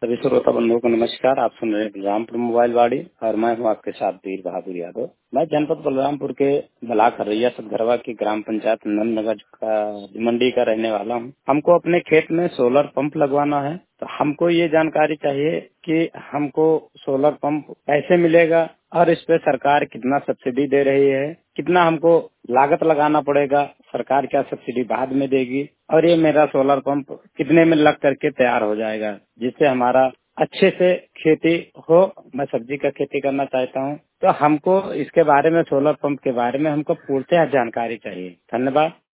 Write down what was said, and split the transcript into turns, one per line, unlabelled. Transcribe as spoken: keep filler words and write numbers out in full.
सभी श्रोता बंधुओं को नमस्कार। आप सुन रहे हैं बलरामपुर मोबाइल वाड़ी और मैं हूं आपके साथ वीर बहादुर यादव। मैं जनपद बलरामपुर के ब्लॉक हरैया सतघरवा की ग्राम पंचायत नंदनगर का मंडी का रहने वाला हूं। हमको अपने खेत में सोलर पंप लगवाना है, तो हमको ये जानकारी चाहिए कि हमको सोलर पंप कैसे मिलेगा और इस पे सरकार कितना सब्सिडी दे रही है, कितना हमको लागत लगाना पड़ेगा, सरकार क्या सब्सिडी बाद में देगी और ये मेरा सोलर पंप कितने में लग करके तैयार हो जाएगा, जिससे हमारा अच्छे से खेती हो। मैं सब्जी का खेती करना चाहता हूँ, तो हमको इसके बारे में सोलर पंप के बारे में हमको पूर्णतः जानकारी चाहिए। धन्यवाद।